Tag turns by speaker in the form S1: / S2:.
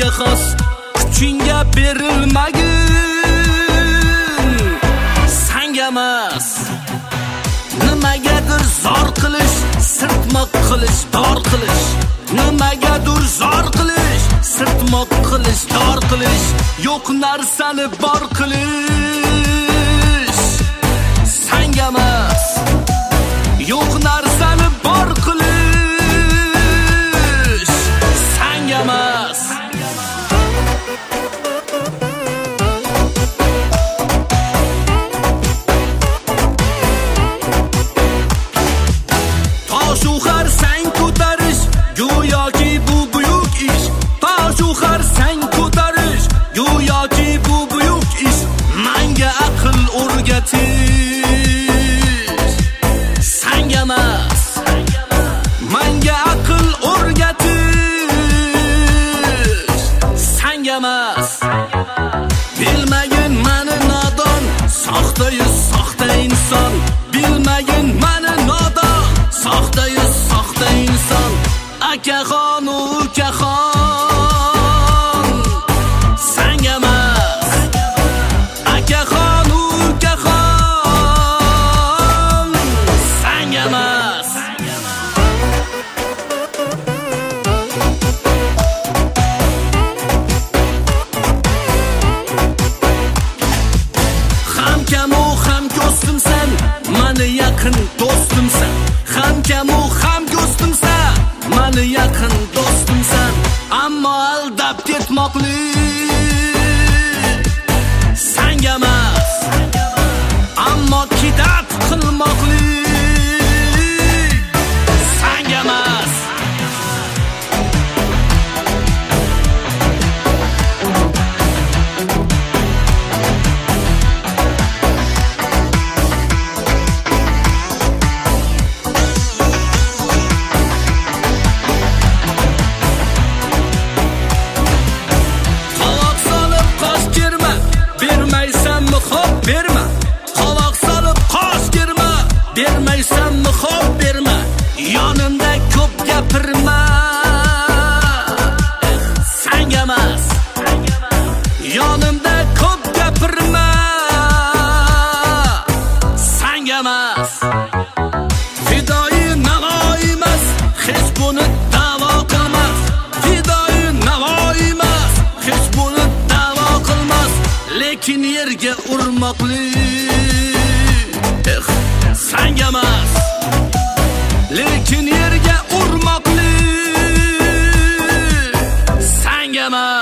S1: senga xos kuchingga berilmagin, senga emas. Nimagadir zor qilish, sirtmoq qilish, dor qilish. Nimagadir zor qilish, sirtmoq qilish, dor qilish. Yo'q narsani bor qilish, senga emas. Yo'q narsani bor qilish, senga emas. Toshu har sang ko'tarish, go'yoki bu buyuk ish. Toshu har sang ko'tarish, go'yoki bu buyuk ish. Menga aql o'rgatish, senga emas. Menga aql o'rgatish, senga emas. Bilmagin meni nodon, soxta-yu soxta inson. Bilmagin meni nodon, soxta-yu soxta inson. Akaxon u ukaxon, senga emas. Akaxon u ukaxon, senga emas. Hamkamu ham do'stimsan, meni yaqin do'stimsan. Hamkamu ham do'stimsan, meni yaqin do'stimsan. Ammo aldab ketmoqlik senga emas. Ammo kitob qilmoqlik senga emas. Berma, qovoq solib qosh kirma. Bermaysanmi xo'p berma. Yonimda ko'p gapirma, senga emas. Yonimda ko'p gapirma, senga emas. Fidoyi Navoiy emas, hech buni da'vo qilmas. Fidoyi Navoiy emas, hech buni da'vo qilmas. Lekin yerga urmoqlik senga emas. Lekin yerga urmoqlik senga emas.